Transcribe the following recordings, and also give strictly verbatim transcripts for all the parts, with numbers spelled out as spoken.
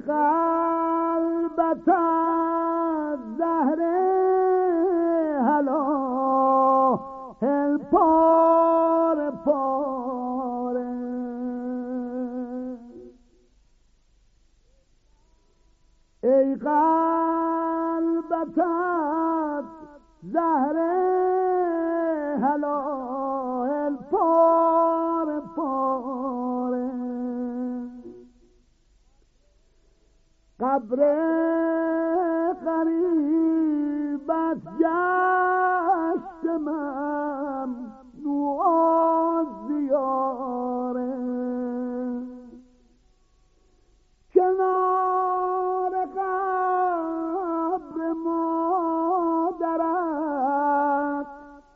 قلبت از زهر هلا هل پاره پاره ای قلبت از زهر هلا هل پاره پاره قبر غریبت گشتم نواز زیاره کنار قبر مادرت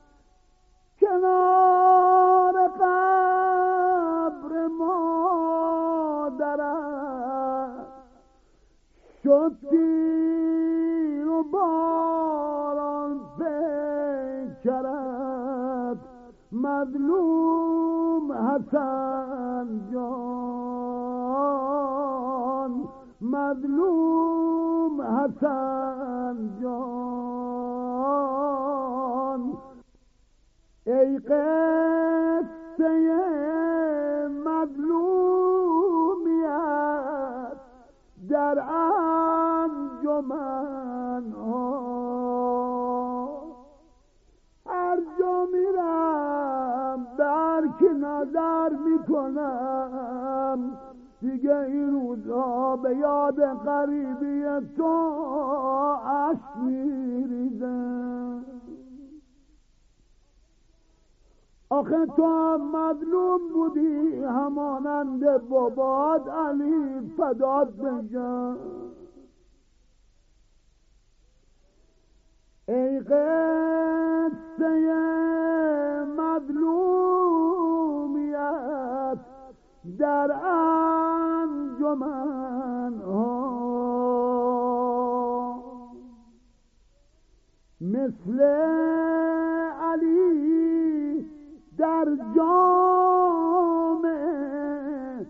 کنار قبر مادرت شد تیر و باران پیکرد مظلوم حسن جان مظلوم حسن جان ای قصه مظلومیت در انجمن ها هر جا میرم در که نظر میکنم دیگه این روزها به یاد غریبی تو اشک میریزم آخه تو هم مظلوم بودی همانند بابات علی فدات بشم ای قصه مظلومیت در انجمن ها مثل علی در جامعه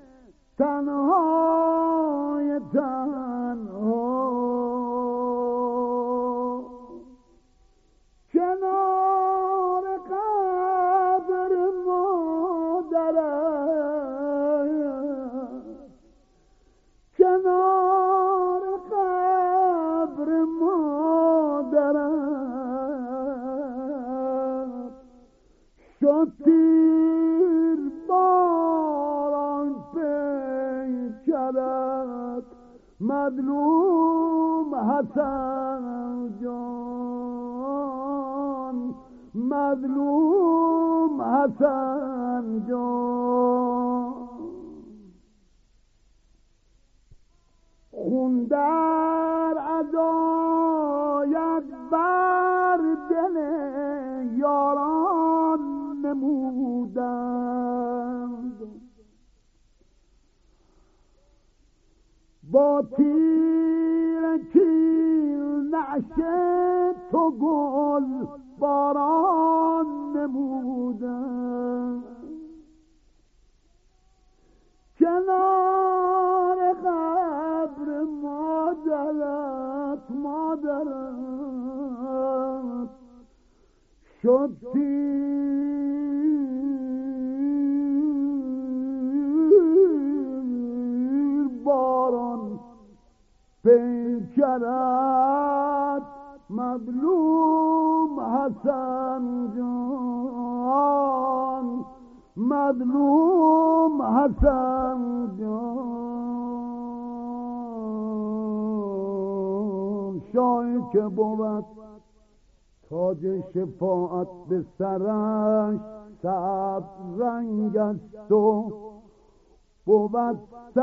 تنهای تنها کنار قبر مادرت کنار قبر مادرت شد تیر باران پیکرد مظلوم حسن جان مظلوم حسن جان خون در عزایت بر دل یاران نمودند با تیر کیل نعش تو گل باران نمودند کنار قبر مادرت مادرت شد تیر باران پیکرد مظلوم حسن جان مظلوم حسن جان شاهی که بود تاج شفاعت به سرش سبز رنگ است و بود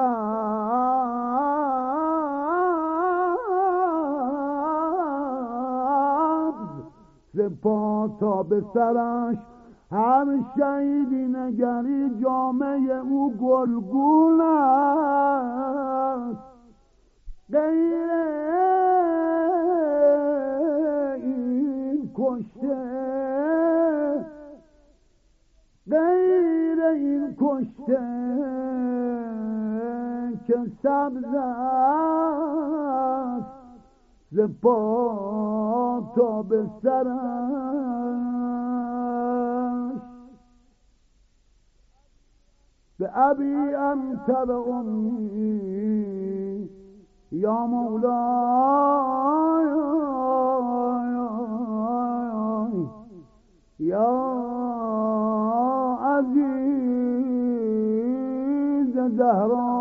سبز ز پا تا به سرش هر شهیدی نگری جامعه او گلگون است غیر این کشته غیر این کشته که سبز است ز پا تا به سرش. به ابی انت و امی یا مولای یا عزیز زهرا